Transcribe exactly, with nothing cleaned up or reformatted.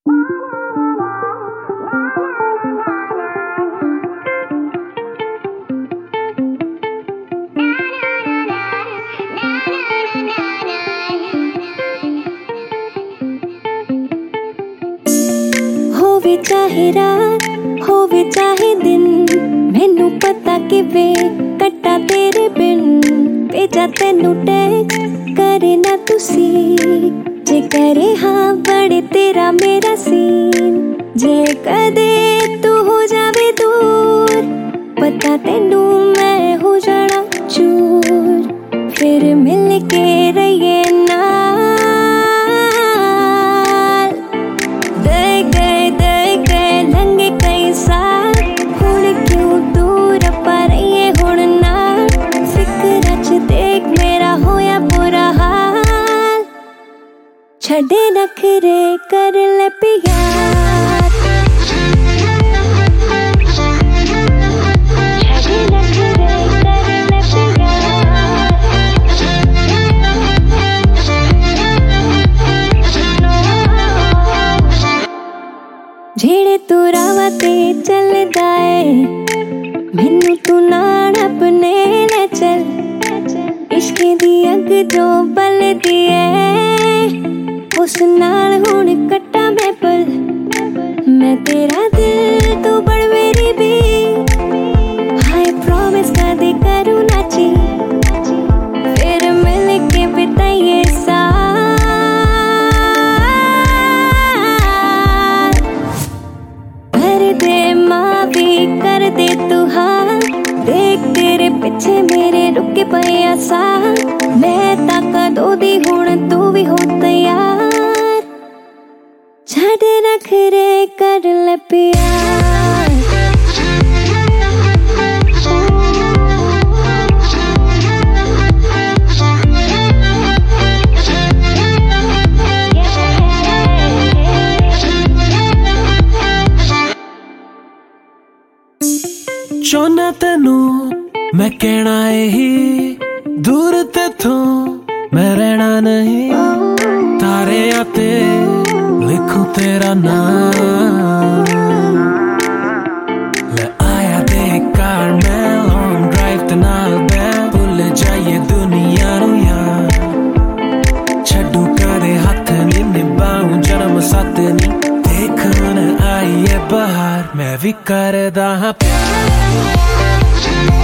होवे चाहे रात होवे चाहे दिन, मैनू पता किवे कट्टा तेरे बिन। भेजा तेनू टैक्स करे ना तुसी, जे करे हाँ बड़े तेरा मेरा सीन। जे कदे तू हो जावे दूर, पता तेनू मैं हो जाना चूर। फिर मिल के रहिए ना, छड़े नखरे कर ले प्यार। छड़े नखरे कर ले प्यार। जेड़े तू रावा ते चलदा है, मैनू तू नाल अपने ले चल। इश्क दी अग जो बलदी है, उस नाल हुण कट्टा मैं पल। मैं तेरा दिल तू बड़ मेरी भी, हाय प्रॉमिस कदे करूँ ना ची। फिर मिल के बिताइए साथ, कर दे माँ भी कर दे तू हाँ। देख तेरे पीछे मेरे रुके पया सा, मैं ताका दो दी हुण तू भी हो तैयार। छड़े नखरे कर ले प्यार। चाहना तेनू मैं कहना यही, दूर तेथों मैं रहना नहीं। तारे आते लिखूं तेरा नाम, ले आया देख कार मैं लॉन्ग ड्राइव ते नाल बैं। भुल जाइए दुनिया नू यार, छड्डू कदे हथ नी निभाऊं जन्म साथ नी। देखन आई है बहार मैं भी करदा हां प्यार।